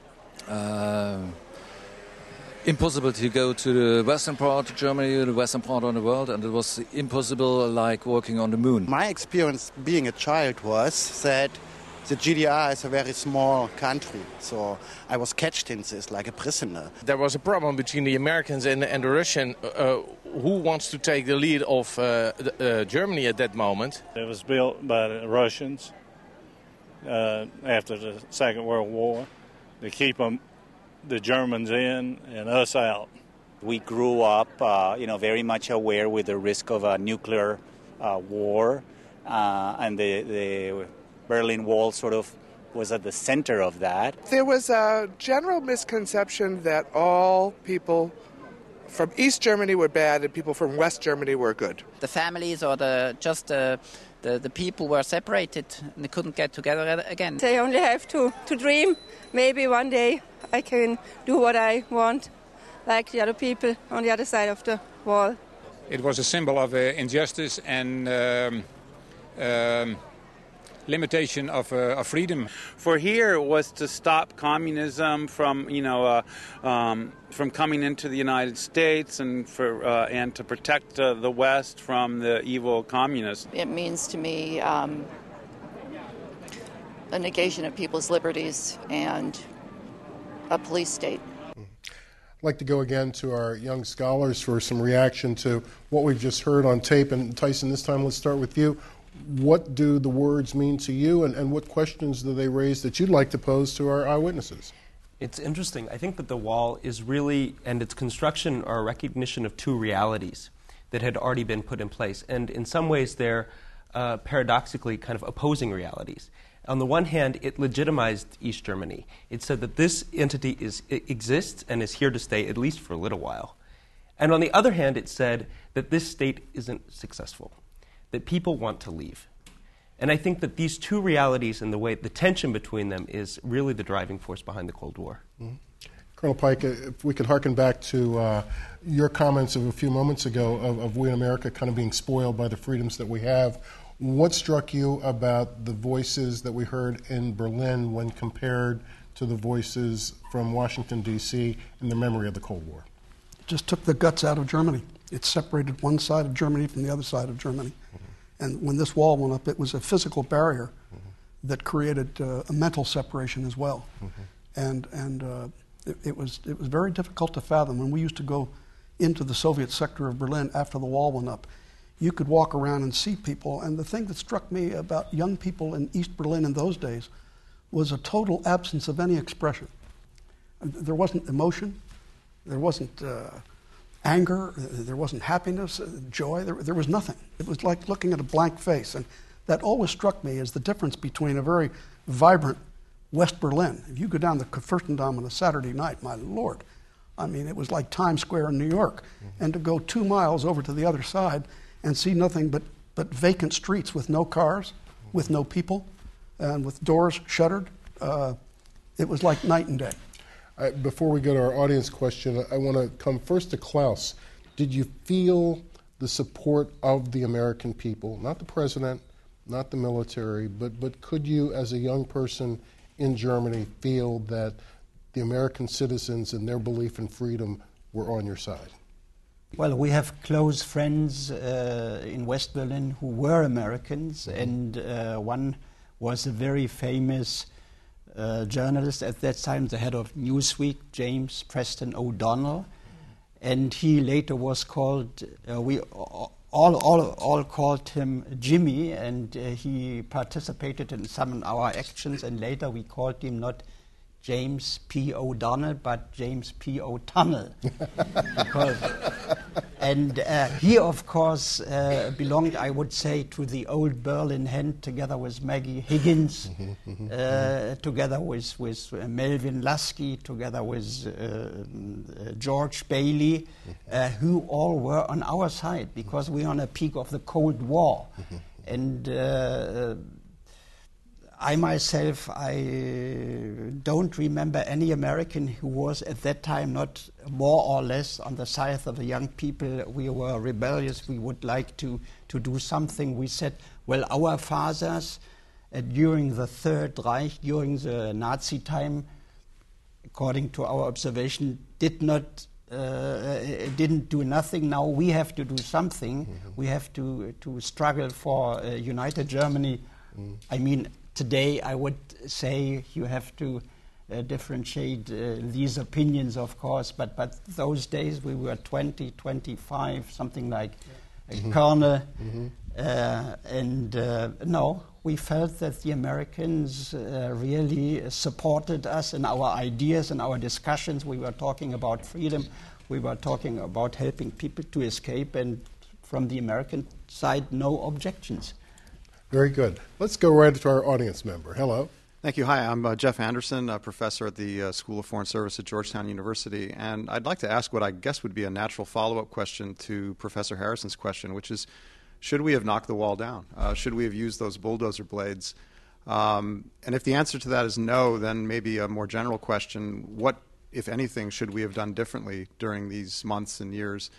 impossible to go to the western part of Germany, the western part of the world, and it was impossible like working on the moon. My experience being a child was that the GDR is a very small country, so I was caged in this like a prisoner. There was a problem between the Americans and the Russian. Who wants to take the lead of Germany at that moment? It was built by the Russians after the Second World War to keep the Germans in and us out. We grew up, very much aware with the risk of a nuclear war, and the Berlin Wall sort of was at the center of that. There was a general misconception that all people from East Germany were bad and people from West Germany were good. The families or the people were separated and they couldn't get together again. They only have to dream. Maybe one day I can do what I want, like the other people on the other side of the wall. It was a symbol of injustice and limitation of freedom. For here it was to stop communism from coming into the United States and to protect the West from the evil communists. It means to me a negation of people's liberties and a police state. I'd like to go again to our young scholars for some reaction to what we've just heard on tape. And Tyson, this time let's start with you. What do the words mean to you, and what questions do they raise that you'd like to pose to our eyewitnesses? It's interesting. I think that the wall is really, and its construction, are a recognition of two realities that had already been put in place. And in some ways, they're paradoxically kind of opposing realities. On the one hand, it legitimized East Germany. It said that this entity exists and is here to stay, at least for a little while. And on the other hand, it said that this state isn't successful, that people want to leave. And I think that these two realities and the tension between them is really the driving force behind the Cold War. Mm-hmm. Colonel Pike, if we could hearken back to your comments of a few moments ago of we in America kind of being spoiled by the freedoms that we have, what struck you about the voices that we heard in Berlin when compared to the voices from Washington, D.C. in the memory of the Cold War? It just took the guts out of Germany. It separated one side of Germany from the other side of Germany. Mm-hmm. And when this wall went up, it was a physical barrier that created a mental separation as well. Mm-hmm. It was very difficult to fathom. When we used to go into the Soviet sector of Berlin after the wall went up, you could walk around and see people. And the thing that struck me about young people in East Berlin in those days was a total absence of any expression. There wasn't emotion. There wasn't anger. There wasn't happiness, joy. There was nothing. It was like looking at a blank face. And that always struck me as the difference between a very vibrant West Berlin. If you go down the Fürstendamm on a Saturday night, my Lord, I mean, it was like Times Square in New York. And to go 2 miles over to the other side and see nothing but vacant streets with no cars, with no people, and with doors shuttered, it was like night and day. Before we go to our audience question, I want to come first to Klaus. Did you feel the support of the American people, not the president, not the military, but could you, as a young person in Germany, feel that the American citizens and their belief in freedom were on your side? Well, we have close friends in West Berlin who were Americans, and one was a very famous journalist at that time, the head of Newsweek, James Preston O'Donnell, and he later was called, we all called him Jimmy, and he participated in some of our actions, and later we called him not James P. O'Donnell, but James P. O'Tunnel. And he, of course, belonged, I would say, to the old Berlin Hand, together with Maggie Higgins, together with Melvin Lasky, together with George Bailey, who all were on our side, because we are on a peak of the Cold War. And I myself, I don't remember any American who was at that time not more or less on the side of the young people. We were rebellious. We would like to do something. We said, well, our fathers during the Third Reich, during the Nazi time, according to our observation, didn't do nothing. Now we have to do something. We have to struggle for a united Germany. I mean, today, I would say you have to differentiate these opinions, of course, but those days we were 20, 25, something like a colonel. And no, we felt that the Americans really supported us in our ideas and our discussions. We were talking about freedom. We were talking about helping people to escape, and from the American side, no objections. Very good. Let's go right to our audience member. Hello. Thank you. Hi, I'm Jeff Anderson, a professor at the School of Foreign Service at Georgetown University. And I'd like to ask what I guess would be a natural follow-up question to Professor Harrison's question, which is, should we have knocked the wall down? Should we have used those bulldozer blades? And if the answer to that is no, then maybe a more general question, what, if anything, should we have done differently during these months and years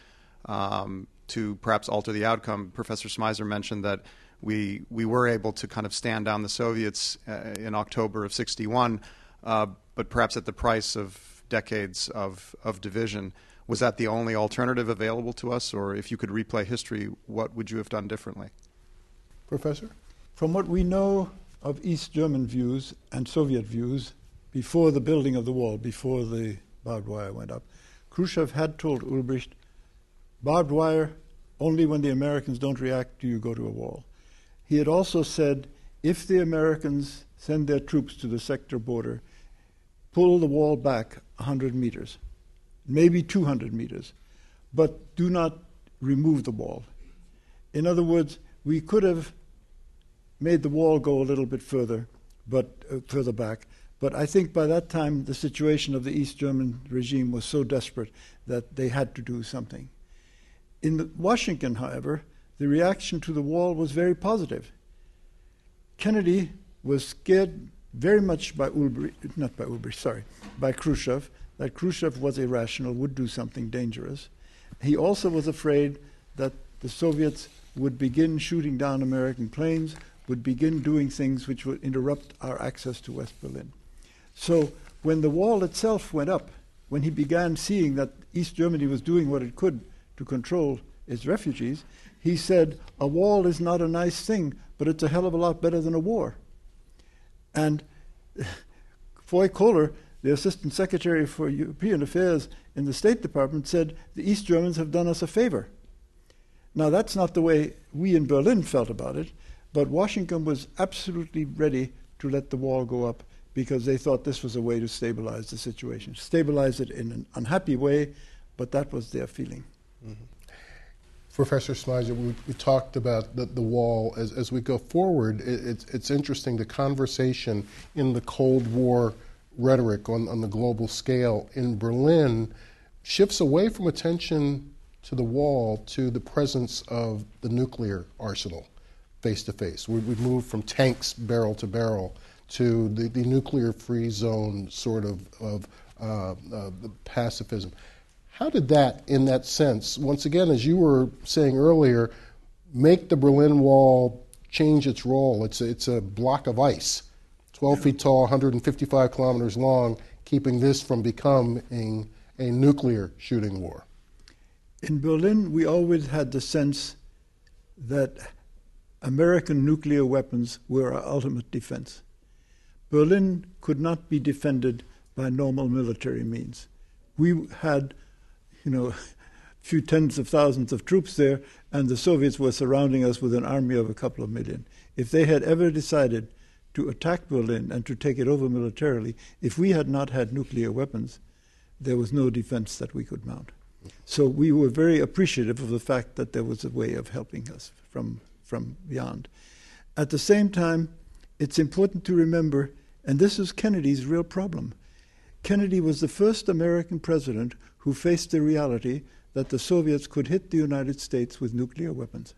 to perhaps alter the outcome? Professor Smyser mentioned that we were able to kind of stand down the Soviets in October of '61, but perhaps at the price of decades of division. Was that the only alternative available to us, or if you could replay history, what would you have done differently? Professor? From what we know of East German views and Soviet views before the building of the wall, before the barbed wire went up, Khrushchev had told Ulbricht, barbed wire, only when the Americans don't react do you go to a wall. He had also said, if the Americans send their troops to the sector border, pull the wall back 100 meters, maybe 200 meters, but do not remove the wall. In other words, we could have made the wall go a little bit further, but further back. But I think by that time, the situation of the East German regime was so desperate that they had to do something. In Washington, however, the reaction to the wall was very positive. Kennedy was scared very much by Khrushchev, that Khrushchev was irrational, would do something dangerous. He also was afraid that the Soviets would begin shooting down American planes, would begin doing things which would interrupt our access to West Berlin. So when the wall itself went up, when he began seeing that East Germany was doing what it could to control its refugees, he said, a wall is not a nice thing, but it's a hell of a lot better than a war. And Foy Kohler, the Assistant Secretary for European Affairs in the State Department, said, the East Germans have done us a favor. Now, that's not the way we in Berlin felt about it, but Washington was absolutely ready to let the wall go up because they thought this was a way to stabilize the situation, stabilize it in an unhappy way, but that was their feeling. Professor Smizer, we talked about the wall. As we go forward, it's interesting, the conversation in the Cold War rhetoric on the global scale in Berlin shifts away from attention to the wall to the presence of the nuclear arsenal face to face. We've moved from tanks barrel to barrel to the nuclear-free zone sort of pacifism. How did that, in that sense, once again, as you were saying earlier, make the Berlin Wall change its role? It's a block of ice, 12 feet tall, 155 kilometers long, keeping this from becoming a nuclear shooting war. In Berlin, we always had the sense that American nuclear weapons were our ultimate defense. Berlin could not be defended by normal military means. We had, a few tens of thousands of troops there, and the Soviets were surrounding us with an army of a couple of million. If they had ever decided to attack Berlin and to take it over militarily, if we had not had nuclear weapons, there was no defense that we could mount. So we were very appreciative of the fact that there was a way of helping us from beyond. At the same time, it's important to remember, and this is Kennedy's real problem, Kennedy was the first American president who faced the reality that the Soviets could hit the United States with nuclear weapons.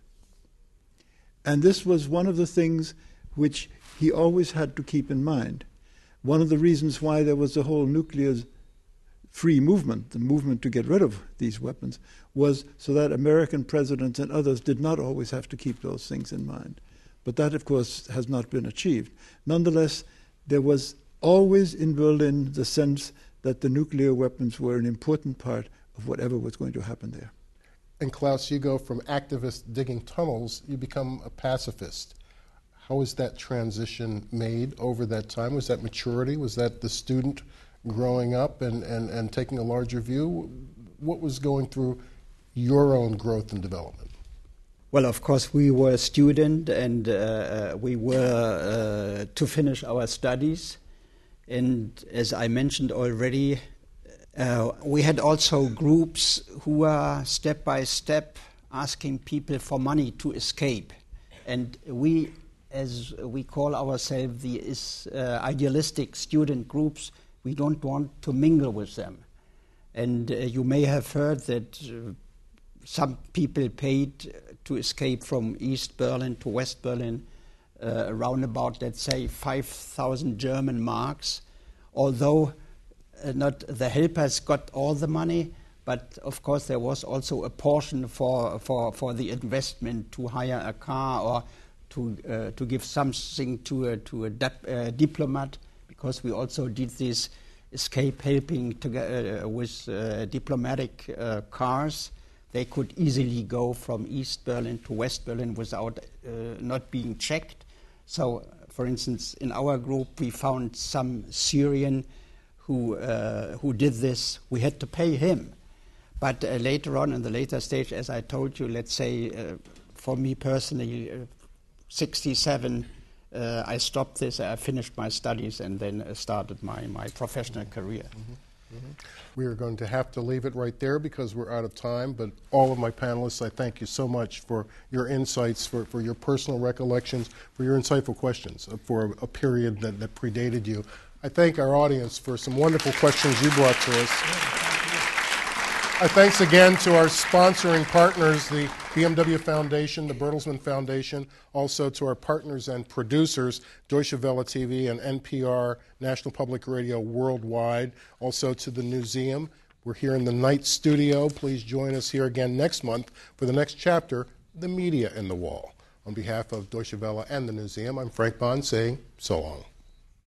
And this was one of the things which he always had to keep in mind. One of the reasons why there was the whole nuclear-free movement, the movement to get rid of these weapons, was so that American presidents and others did not always have to keep those things in mind. But that, of course, has not been achieved. Nonetheless, there was always in Berlin the sense that the nuclear weapons were an important part of whatever was going to happen there. And Klaus, you go from activist digging tunnels, you become a pacifist. How was that transition made over that time? Was that maturity? Was that the student growing up and taking a larger view? What was going through your own growth and development? Well, of course, we were a student, and we were to finish our studies. And as I mentioned already, we had also groups who were step by step asking people for money to escape. And we, as we call ourselves the idealistic student groups, we don't want to mingle with them. And you may have heard that some people paid to escape from East Berlin to West Berlin, around about, let's say, 5,000 German marks, although not the helpers got all the money, but of course there was also a portion for the investment to hire a car or to give something to a diplomat, because we also did this escape helping with diplomatic cars. They could easily go from East Berlin to West Berlin without not being checked. So, for instance, in our group, we found some Syrian who did this. We had to pay him. But later on, in the later stage, as I told you, let's say, for me personally, 67, I stopped this, I finished my studies, and then started my professional career. Mm-hmm. Mm-hmm. We are going to have to leave it right there because we're out of time, but all of my panelists, I thank you so much for your insights, for your personal recollections, for your insightful questions for a period that predated you. I thank our audience for some wonderful questions you brought to us. Thanks again to our sponsoring partners, the BMW Foundation, the Bertelsmann Foundation, also to our partners and producers, Deutsche Welle TV and NPR, National Public Radio Worldwide, also to the museum. We're here in the Night Studio. Please join us here again next month for the next chapter, The Media in the Wall. On behalf of Deutsche Welle and the museum, I'm Frank Bond saying so long.